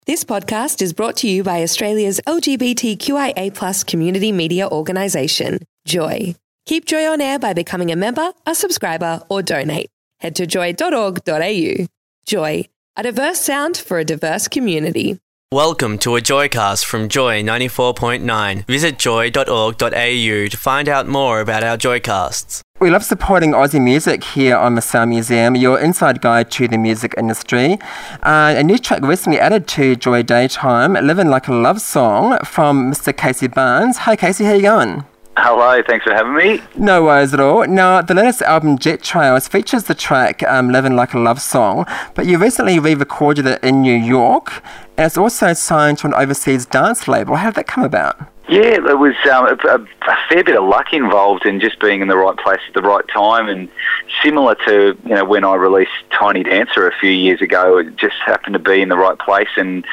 This podcast is brought to you by Australia's LGBTQIA+ community media organisation, Joy. Keep Joy on air by becoming a member, a subscriber, or donate. Head to joy.org.au. Joy, a diverse sound for a diverse community. Welcome to a Joycast from Joy 94.9. Visit joy.org.au to find out more about our Joycasts. We love supporting Aussie music here on the Sound Museum, your inside guide to the music industry. A new track recently added to Joy Daytime, Living Like a Love Song from Mr. Casey Barnes. Hi Casey, how you going? Hello, thanks for having me. No worries at all. Now, the latest album, Jet Trails, features the track Living Like a Love Song, but you recently re-recorded it in New York, and it's also signed to an overseas dance label. How did that come about? Yeah, there was a fair bit of luck involved in just being in the right place at the right time, and similar to when I released Tiny Dancer a few years ago, it just happened to be in the right place. And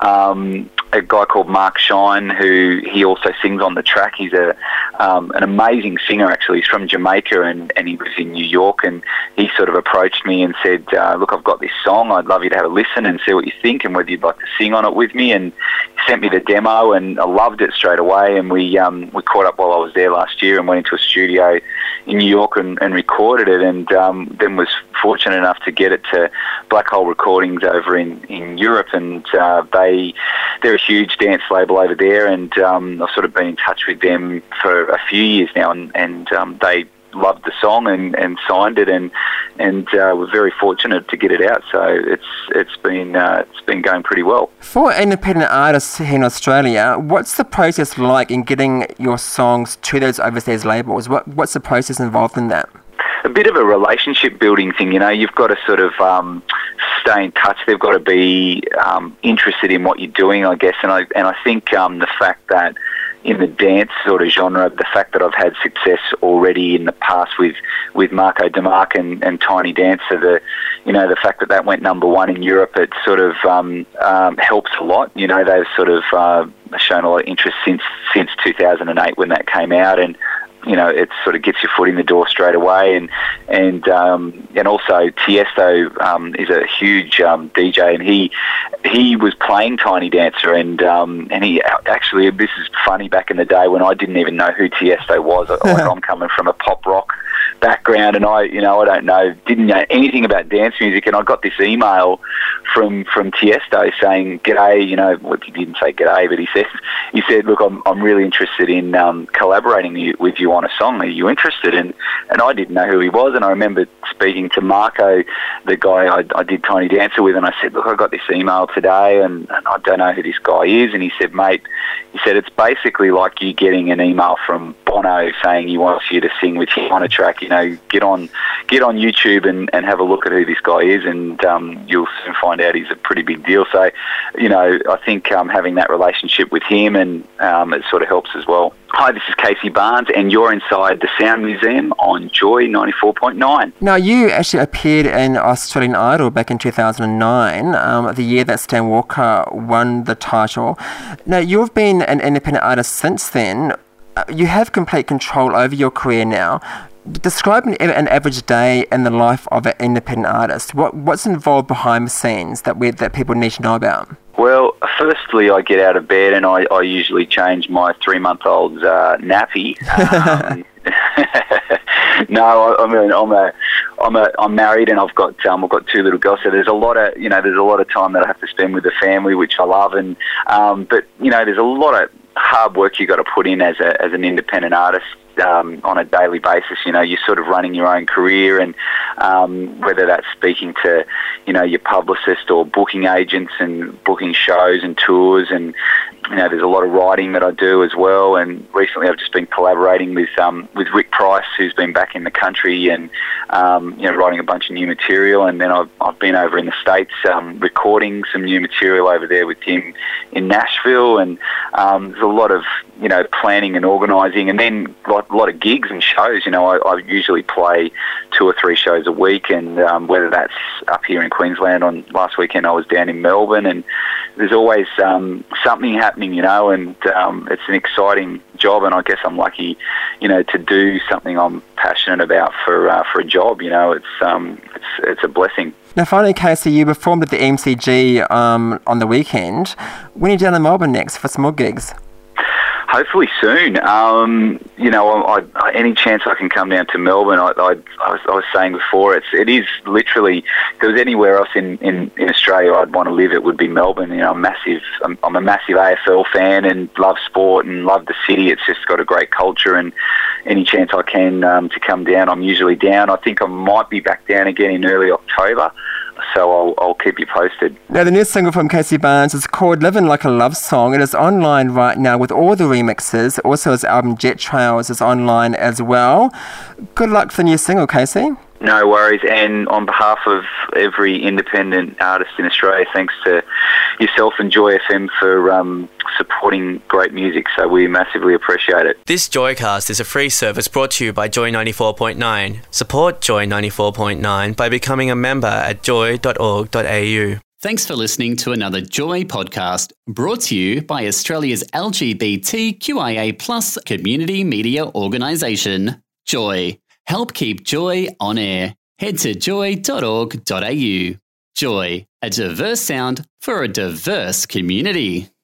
a guy called Mark Shine, who he also sings on the track. He's an amazing singer, actually. He's from Jamaica, and he was in New York, and he sort of approached me and said, look, I've got this song. I'd love you to have a listen and see what you think and whether you'd like to sing on it with me. And he sent me the demo, and I loved it straight away. And we caught up while I was there last year and went into a studio in New York and recorded it, and then was fortunate enough to get it to Black Hole Recordings over in Europe, and they're a huge dance label over there, and I've sort of been in touch with them for a few years now, and they loved the song and signed it, and we're very fortunate to get it out. So it's been going pretty well. For independent artists here in Australia, what's the process like in getting your songs to those overseas labels? What's the process involved in that? A bit of a relationship building thing, you've got to sort of stay in touch. They've got to be interested in what you're doing, I guess, and I think the fact that in the dance sort of genre, the fact that I've had success already in the past with Marco DeMarc and Tiny Dancer, the fact that went number one in Europe, it sort of helps a lot. They've sort of shown a lot of interest since 2008 when that came out, and it sort of gets your foot in the door straight away, and also Tiesto is a huge DJ, and he was playing Tiny Dancer, and he actually, this is funny, back in the day when I didn't even know who Tiesto was. I'm coming from a pop rock background, and I didn't know anything about dance music, and I got this email from Tiesto saying, "G'day," well, he didn't say g'day, but he said, "Look, I'm really interested in collaborating with you on a song. Are you interested?" And I didn't know who he was, and I remember speaking to Marco, the guy I did Tiny Dancer with, and I said, "Look, I got this email today, and I don't know who this guy is." And he said, "Mate," he said, "it's basically like you getting an email from Bono saying he wants you to sing with him on a track. Get on YouTube and have a look at who this guy is, and you'll soon find out he's a pretty big deal." So, I think having that relationship with him, and it sort of helps as well. Hi, this is Casey Barnes, and you're inside the Sound Museum on Joy 94.9. Now, you actually appeared in Australian Idol back in 2009, the year that Stan Walker won the title. Now, you've been an independent artist since then. You have complete control over your career now. Describe an average day in the life of an independent artist. What's involved behind the scenes that people need to know about? Well, firstly, I get out of bed and I usually change my 3-month-old's nappy. No, I mean I'm married, and I've got 2 little girls, so there's a lot of time that I have to spend with the family, which I love, and but there's a lot of hard work you got to put in as an independent artist. On a daily basis, you're sort of running your own career, and whether that's speaking to, your publicist or booking agents and booking shows and tours, and there's a lot of writing that I do as well. And recently, I've just been collaborating with Rick Price, who's been back in the country, and writing a bunch of new material. And then I've been over in the States recording some new material over there with him in Nashville, and there's a lot of planning and organising, and then a lot of gigs and shows. I usually play 2 or 3 shows a week, and whether that's up here in Queensland. Last weekend I was down in Melbourne, and there's always something happening happening, and it's an exciting job, and I guess I'm lucky, to do something I'm passionate about for a job. It's a blessing. Now, finally, Casey, you performed at the MCG on the weekend. When are you down in Melbourne next for some more gigs? Hopefully soon. Any chance I can come down to Melbourne, I was saying before, it is literally, if there was anywhere else in Australia I'd want to live, it would be Melbourne. I'm a massive AFL fan and love sport and love the city. It's just got a great culture, and any chance I can to come down, I'm usually down. I think I might be back down again in early October. So I'll keep you posted. Now, the new single from Casey Barnes is called Living Like a Love Song. It is online right now with all the remixes. Also, his album Jet Trails is online as well. Good luck for the new single, Casey. No worries. And on behalf of every independent artist in Australia, thanks to yourself and Joy FM for supporting great music. So we massively appreciate it. This Joycast is a free service brought to you by Joy 94.9. Support Joy 94.9 by becoming a member at joy.org.au. Thanks for listening to another Joy podcast brought to you by Australia's LGBTQIA+ community media organisation, Joy. Help keep Joy on air. Head to joy.org.au. Joy, a diverse sound for a diverse community.